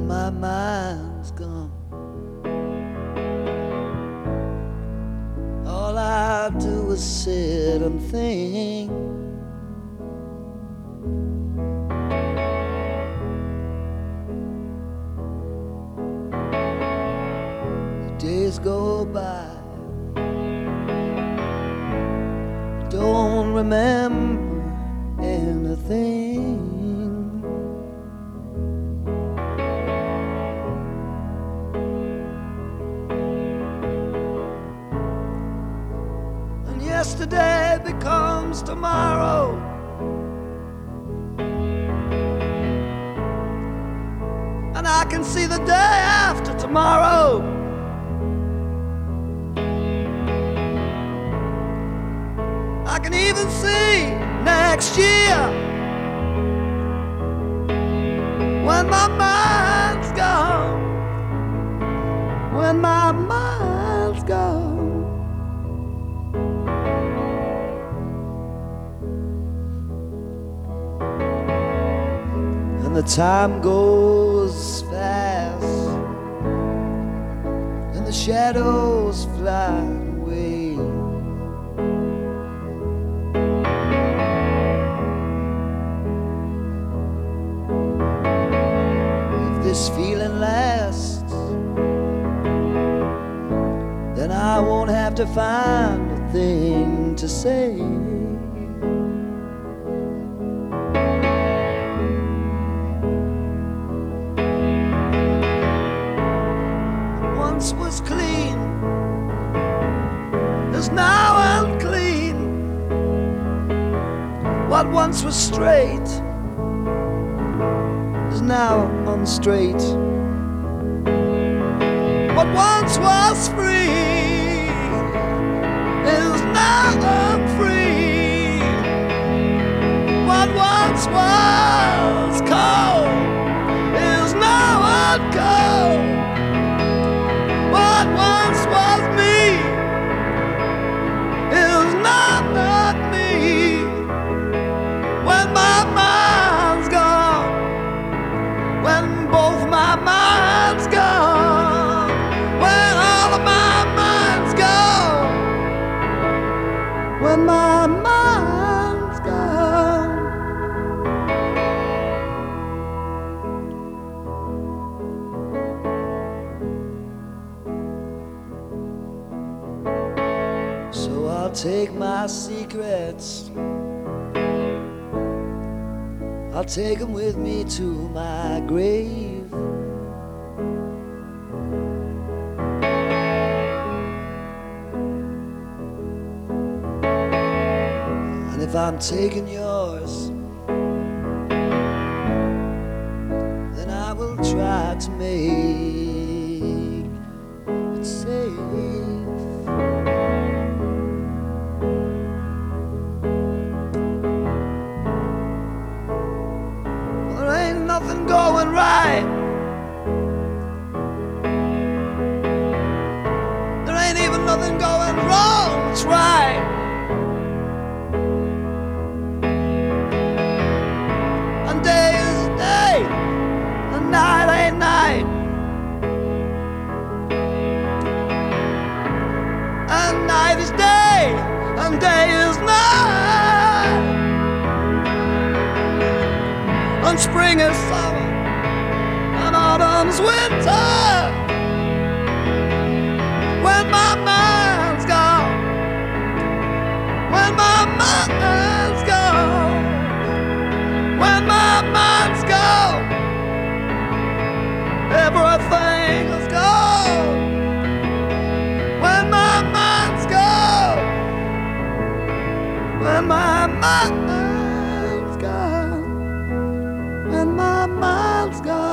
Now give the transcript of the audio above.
when my mind's gone. All I do is sit and think. The days go by, don't remember anything. And yesterday becomes tomorrow. And I can see the day after tomorrow. I can even see next year, when my mind's gone, when my mind's gone. And the time goes fast, and the shadows fly away. This feeling lasts, then I won't have to find a thing to say. Once was clean is now unclean. What once was straight is now unstraight. What once was free is now unfree. What once was cold is now uncold. What once was me is now not me. When my mind's gone, when both my minds gone, when all of my mind's gone, when my mind's gone. So I'll take my secrets, I'll take them with me to my grave. And if I'm taking yours, then I will try to make it safe. Nothing going right. There ain't even nothing going wrong. It's right. And day is day, and night ain't night. And night is day, and day is night. And spring is summer, and autumn's winter. When my mind's gone, when my mind's gone, when my mind's gone, everything is gone. When my mind's gone, when my mind's gone, when my mind's gone.